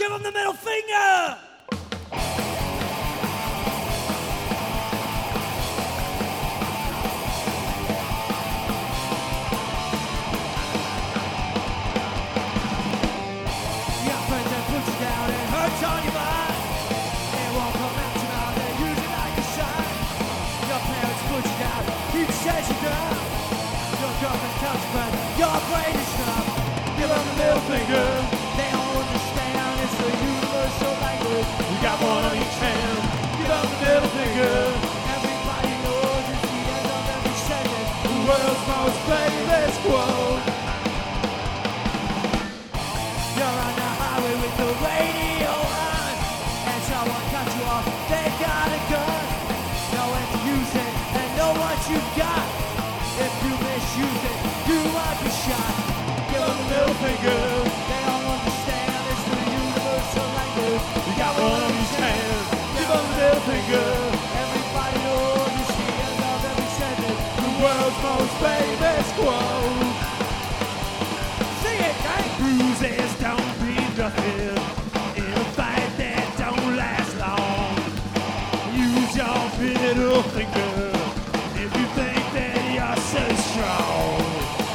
Give them the middle finger! Your friends that put you down and hurts on your mind. They won't come out tonight, they use it like a sign. Your parents put you down, he says you down. Your girlfriend tells you but your brain is numb. Give them the middle finger. They don't understand, it's the universal language. We got one on each hand. Give them the middle finger. Everybody knows it's the end of every sentence. The world's most famous quote. You're on the highway with the radio on, and someone cut you off, they got a gun. Know when to use it and know what you've got. If you misuse it, you might be shot. Give them the middle finger. They don't understand, it's the universal language. We got one on each hand. Give them the middle finger. Everybody knows it's the end of every sentence. The world's most famous quote. Sing it, gang! Bruises don't mean nothing in a fight that don't last long. Use your middle finger if you think that you're so strong.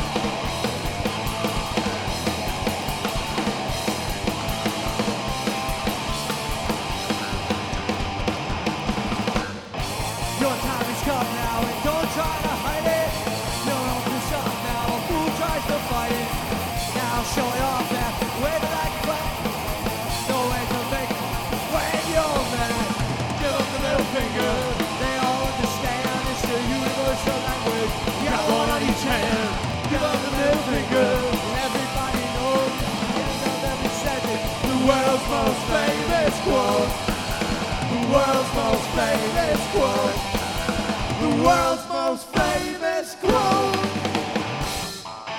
Your time has come now and don't try to hide it. You're on this up now, a fool tries to fight it. Now show it off that way that I can play. No way to make it when you're mad. Give them the middle finger. They all understand it's the universal language. You got one on each hand. Give them the middle finger. Everybody knows it's the end of every sentence. The world's most famous quote. The world's most famous quote. The world's most famous quote.